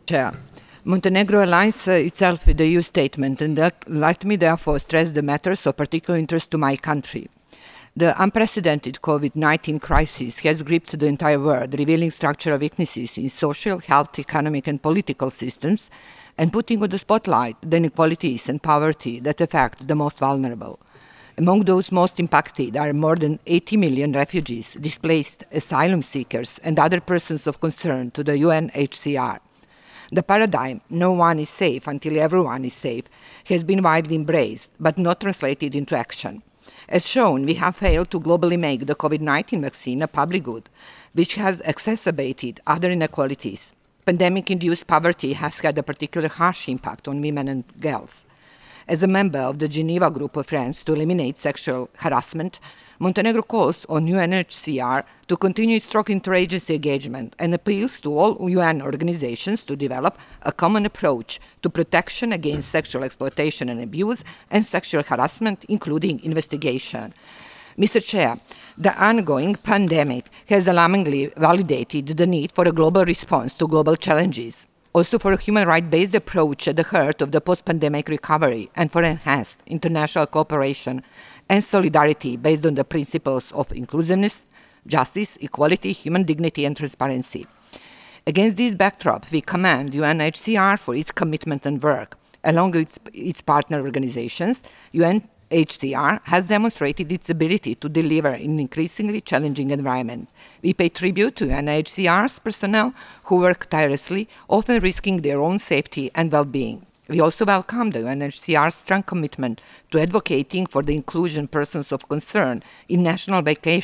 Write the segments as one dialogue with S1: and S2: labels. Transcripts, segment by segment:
S1: Chair. Montenegro aligns itself with the EU statement, and let me therefore stress the matters of particular interest to my country. The unprecedented COVID-19 crisis has gripped the entire world, revealing structural weaknesses in social, health, economic, and political systems, and putting on the spotlight the inequalities and poverty that affect the most vulnerable. Among those most impacted are more than 80 million refugees, displaced asylum seekers, and other persons of concern to the UNHCR. The paradigm, no one is safe until everyone is safe, has been widely embraced but not translated into action. As shown, we have failed to globally make the COVID-19 vaccine a public good, which has exacerbated other inequalities. Pandemic-induced poverty has had a particularly harsh impact on women and girls. As a member of the Geneva Group of Friends to eliminate sexual harassment, Montenegro calls on UNHCR to continue its strong interagency engagement and appeals to all UN organizations to develop a common approach to protection against sexual exploitation and abuse and sexual harassment, including investigation. Mr. Chair, the ongoing pandemic has alarmingly validated the need for a global response to global challenges, also for a human rights-based approach at the heart of the post-pandemic recovery, and for enhanced international cooperation and solidarity based on the principles of inclusiveness, justice, equality, human dignity, and transparency. Against this backdrop, we commend UNHCR for its commitment and work. Along with its partner organizations, UNHCR has demonstrated its ability to deliver in an increasingly challenging environment. We pay tribute to UNHCR's personnel who work tirelessly, often risking their own safety and well-being. We also welcome the UNHCR's strong commitment to advocating for the inclusion of persons of concern in national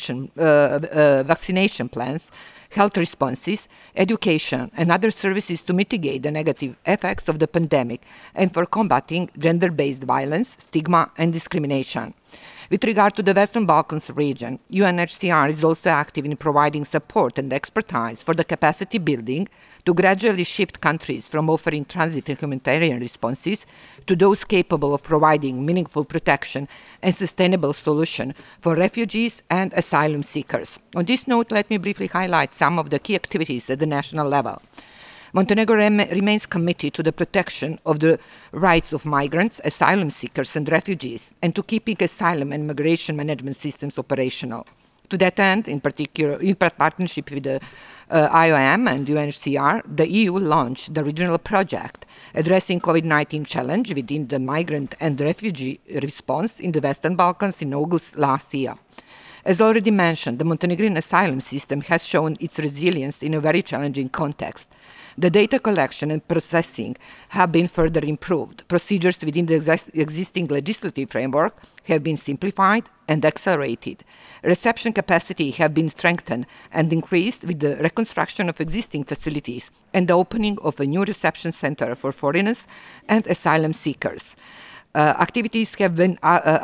S1: vaccination plans, health responses, education, and other services to mitigate the negative effects of the pandemic and for combating gender-based violence, stigma, and discrimination. With regard to the Western Balkans region, UNHCR is also active in providing support and expertise for the capacity building to gradually shift countries from offering transit and humanitarian responses to those capable of providing meaningful protection and sustainable solution for refugees and asylum seekers. On this note, let me briefly highlight some of the key activities at the national level. Montenegro remains committed to the protection of the rights of migrants, asylum seekers, and refugees, and to keeping asylum and migration management systems operational. To that end, in particular, in partnership with the IOM and UNHCR, the EU launched the regional project addressing COVID-19 challenge within the migrant and refugee response in the Western Balkans in August last year. As already mentioned, the Montenegrin asylum system has shown its resilience in a very challenging context. The data collection and processing have been further improved. Procedures within the existing legislative framework have been simplified and accelerated. Reception capacity have been strengthened and increased with the reconstruction of existing facilities and the opening of a new reception center for foreigners and asylum seekers. Activities have been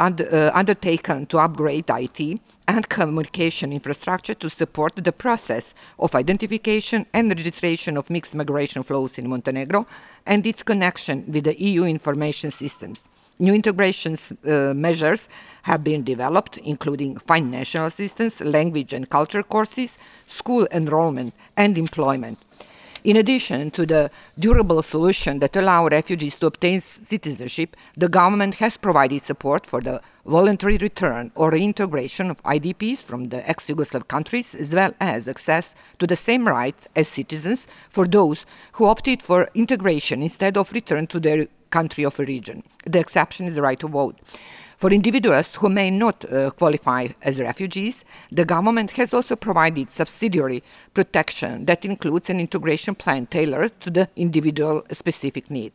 S1: undertaken to upgrade IT and communication infrastructure to support the process of identification and registration of mixed migration flows in Montenegro and its connection with the EU information systems. New integration measures have been developed, including financial assistance, language and culture courses, school enrollment, and employment. In addition to the durable solution that allow refugees to obtain citizenship, the government has provided support for the voluntary return or reintegration of IDPs from the ex-Yugoslav countries, as well as access to the same rights as citizens for those who opted for integration instead of return to their country of origin. The exception is the right to vote. For individuals who may not qualify as refugees, the government has also provided subsidiary protection that includes an integration plan tailored to the individual specific need.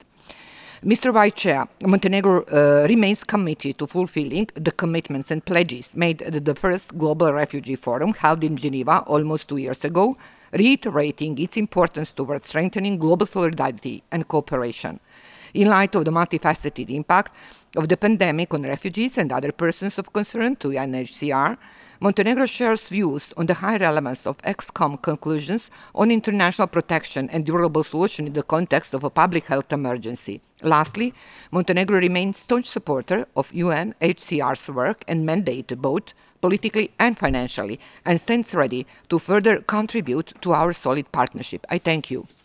S1: Mr. Vice Chair, Montenegro remains committed to fulfilling the commitments and pledges made at the first Global Refugee Forum held in Geneva almost 2 years ago, reiterating its importance towards strengthening global solidarity and cooperation. In light of the multifaceted impact of the pandemic on refugees and other persons of concern to UNHCR, Montenegro shares views on the high relevance of EXCOM conclusions on international protection and durable solution in the context of a public health emergency. Lastly, Montenegro remains staunch supporter of UNHCR's work and mandate both politically and financially, and stands ready to further contribute to our solid partnership. I thank you.